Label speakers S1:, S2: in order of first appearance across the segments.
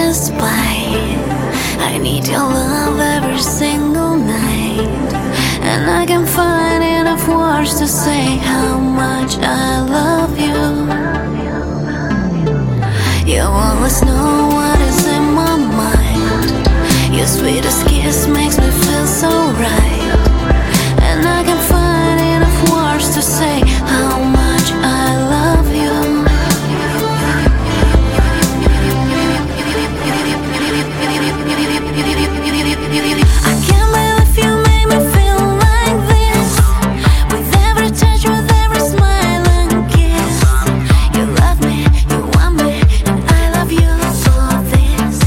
S1: despite. I need your love every single night, and I can't find enough words to say how much I love you. You always know what is in my mind. Your sweetest kiss makes me feel so right, and I can't find enough words to say how much I love you. I can't believe you made me feel like this, with every touch, with every smile and kiss. You love me, you want me, and I love you for this.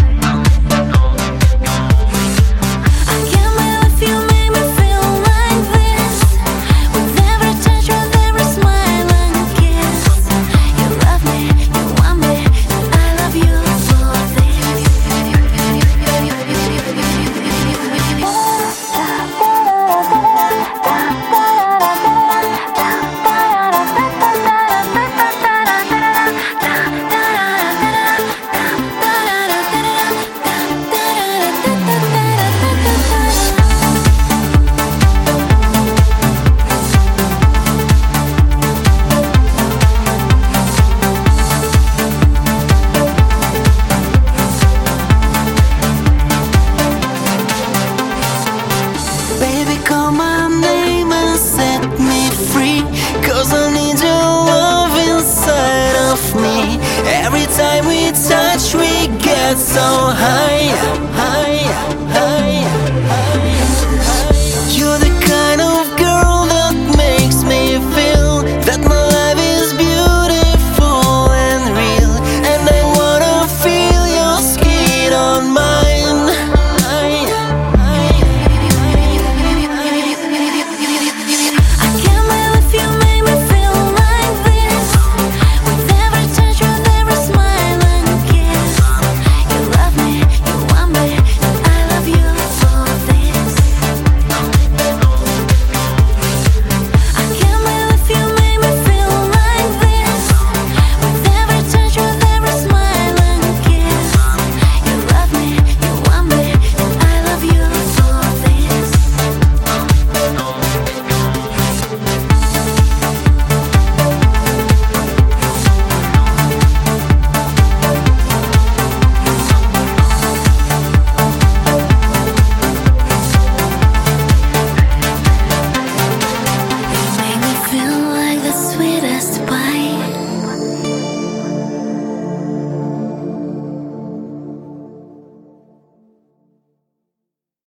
S1: I can't believe you made me feel like this, with every touch, with every smile and kiss. You love me, you want me, and I love you for this.
S2: Baby, call my name and set me free, 'cause I need your love inside of me. Every time we touch, we get so high.